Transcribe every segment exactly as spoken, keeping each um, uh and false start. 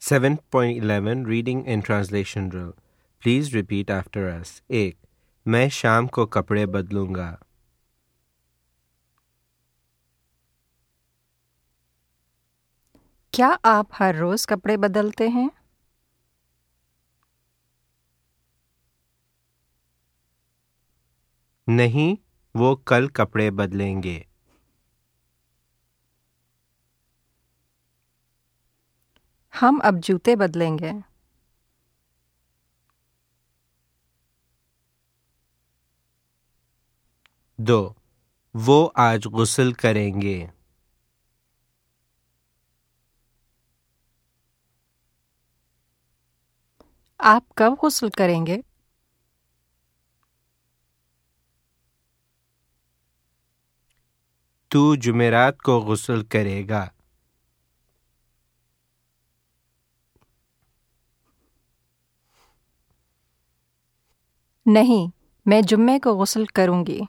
Seven point eleven reading and translation drill. Please repeat after us. एक. मैं शाम को कपड़े बदलूंगा. क्या आप हर रोज कपड़े बदलते हैं? नहीं, वो कल कपड़े बदलेंगे. हम अब जूते बदलेंगे. दो. वो आज गुस्ल करेंगे. आप कब गुस्ल करेंगे? तू जुमेरात को गुस्ल करेगा. नहीं, मैं जुम्मे को गुस्ल करूंगी.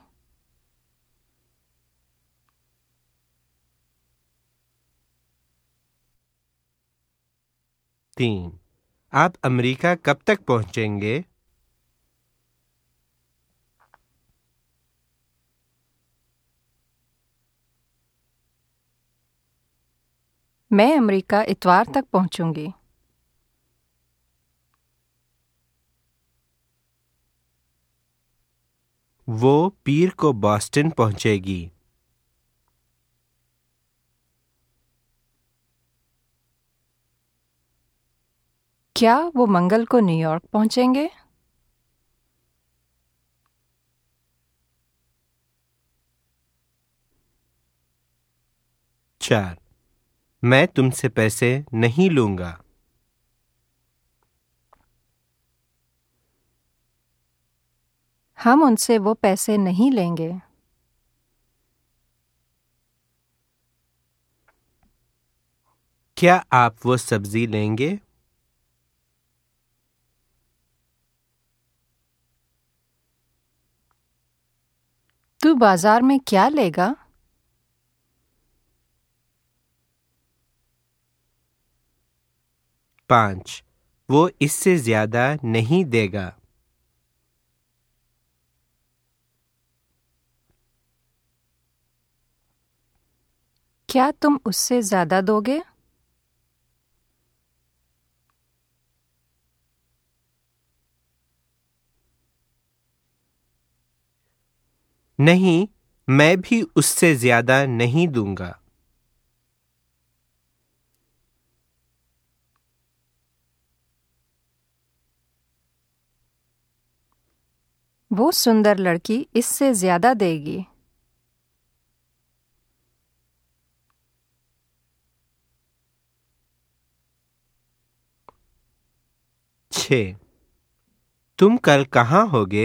तीन. आप अमेरिका कब तक पहुंचेंगे? मैं अमेरिका इतवार तक पहुंचूंगी. वो पीर को बॉस्टन पहुंचेगी. क्या वो मंगल को न्यूयॉर्क पहुंचेंगे? चार. मैं तुमसे पैसे नहीं लूंगा. हम उनसे वो पैसे नहीं लेंगे. क्या आप वो सब्जी लेंगे? तू बाजार में क्या लेगा? पांच. वो इससे ज्यादा नहीं देगा. क्या तुम उससे ज्यादा दोगे? नहीं, मैं भी उससे ज्यादा नहीं दूंगा. वो सुंदर लड़की इससे ज्यादा देगी. छः. तुम कल कहाँ होगे?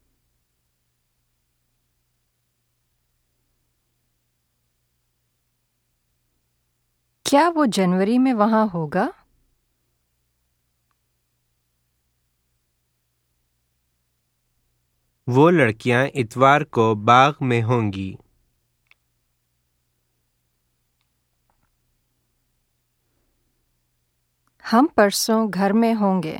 क्या वो जनवरी में वहां होगा? वो लड़कियां इतवार को बाग में होंगी. हम परसों घर में होंगे.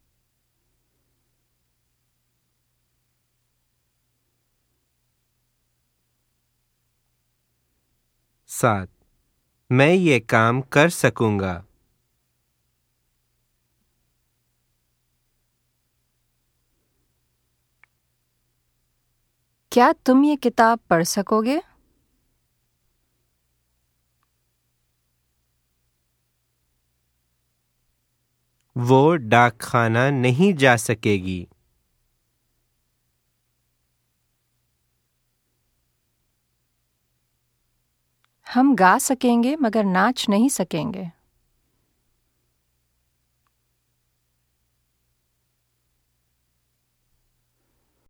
सात. मैं ये काम कर सकूंगा. क्या तुम ये किताब पढ़ सकोगे? वो डाक खाना नहीं जा सकेगी. हम गा सकेंगे मगर नाच नहीं सकेंगे.